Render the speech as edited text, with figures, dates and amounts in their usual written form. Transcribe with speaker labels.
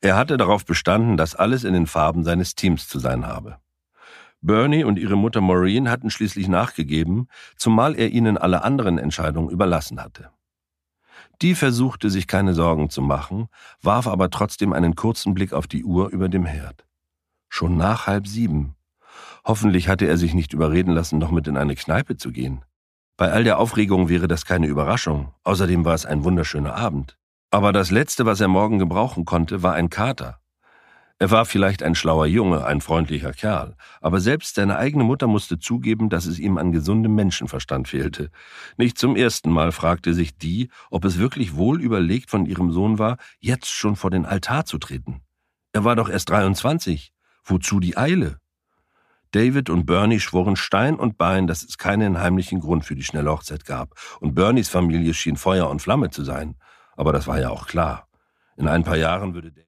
Speaker 1: Er hatte darauf bestanden, dass alles in den Farben seines Teams zu sein habe. Bernie und ihre Mutter Maureen hatten schließlich nachgegeben, zumal er ihnen alle anderen Entscheidungen überlassen hatte. Die versuchte, sich keine Sorgen zu machen, warf aber trotzdem einen kurzen Blick auf die Uhr über dem Herd. Schon nach 6:30. Hoffentlich hatte er sich nicht überreden lassen, noch mit in eine Kneipe zu gehen. Bei all der Aufregung wäre das keine Überraschung. Außerdem war es ein wunderschöner Abend. Aber das Letzte, was er morgen gebrauchen konnte, war ein Kater. Er war vielleicht ein schlauer Junge, ein freundlicher Kerl, aber selbst seine eigene Mutter musste zugeben, dass es ihm an gesundem Menschenverstand fehlte. Nicht zum ersten Mal fragte sich die, ob es wirklich wohl überlegt von ihrem Sohn war, jetzt schon vor den Altar zu treten. Er war doch erst 23. Wozu die Eile? David und Bernie schworen Stein und Bein, dass es keinen heimlichen Grund für die schnelle Hochzeit gab, und Bernies Familie schien Feuer und Flamme zu sein. Aber das war ja auch klar. In ein paar Jahren würde